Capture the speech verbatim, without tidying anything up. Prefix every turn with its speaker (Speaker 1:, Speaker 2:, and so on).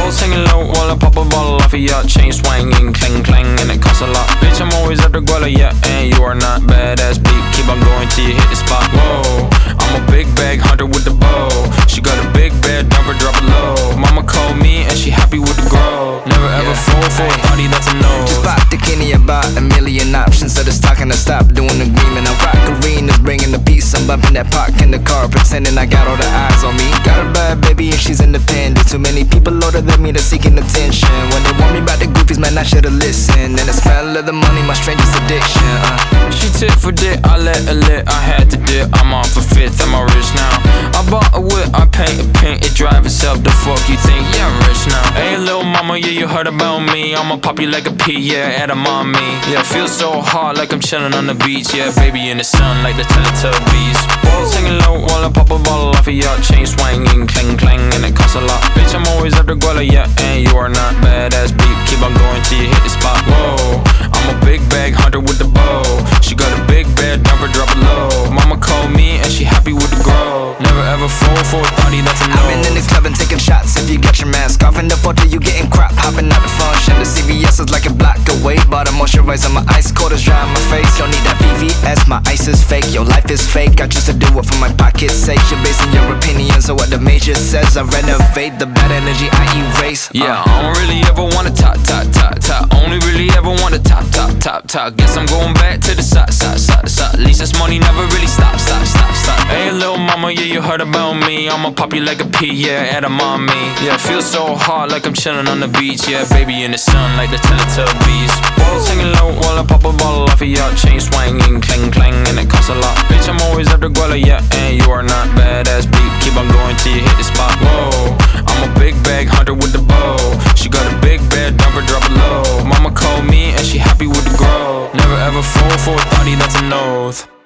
Speaker 1: Balls hanging low while I pop a bottle off of ya. Chain swinging, clang clang, and it costs a lot. Bitch, I'm always at the guala, yeah, and you are not badass beat. Keep on going till you hit the spot. Whoa, I'm a big bag hunter with the bow. She got a big bed, number drop it low. Mama called me and she happy with the grow. Never ever yeah. fall for a body that's a no.
Speaker 2: Just bought the Kenny about a million options. So it's talking to stop doing agreement. I rock arenas, bringing the peace. I'm bumping that park in the car, pretending I got all the eyes on me. Got a bad baby and she's independent. Too many people older than me, they're seeking attention. When they want me about the goofies, man, I should've listened. And the smell of the money, my strangest addiction. uh.
Speaker 1: She tit for dick, I let her lit. I had to dip, I'm off a fifth, I'm all rich now. I bought a whip, I paint a paint, it drive itself. The fuck you think? Yeah, I'm rich now. Hey, little mama, yeah, you heard about me. I'ma pop you like a pea, yeah, at a mommy. Yeah, feel so hot like I'm chilling on the beach. Yeah, baby in the sun like the Teletubbies. Balls hanging low while I pop a bottle off of ya. Chain swinging, clang clang, and it costs a lot. Bitch, I'm always at the guala, yeah, and you are not badass beat. Keep on going till you hit the spot. Whoa, I'm a big bag hunter with the bow. She got a big bed, number drop it low. Mama called me and she happy with the grow. Never ever fall for a thotty that's a no.
Speaker 2: I've been in the club and taking shots. If you got your mask off in the photo, you getting crap. Hopping out the function. The C V S is like a block away. Bought a moisturizer, my ice cold is dry on my face. Don't need that V V S, my ice is fake. Your life is fake, I choose to do it for my pocket's sake. You're basing your opinions on what the major says. I renovate the bad energy I erase. uh.
Speaker 1: Yeah, I don't really ever wanna top, top, top, top. Only really ever wanna top, top, top, top. Guess I'm going back to the side, side, side, side. At least this money never really stop, stop, stop, stop. Hey, little mama, yeah, you heard about me. I'ma pop you like a pea, yeah, at a mommy. Yeah, feel so hot like I'm chilling on the beach. Yeah, baby in the sun like the Teletubbies. Balls hanging low while I pop a bottle off of ya. Chain swinging, clang clang, and it costs a lot. Bitch, I'm always at the guala, yeah, and you are not badass beat. Keep on going till you hit the spot. Whoa, I'm a big bag hunter with the bow. She got a big bed, number drop it low. Mama called me and she happy with the grow. Never ever fall for a thotty that's a nose.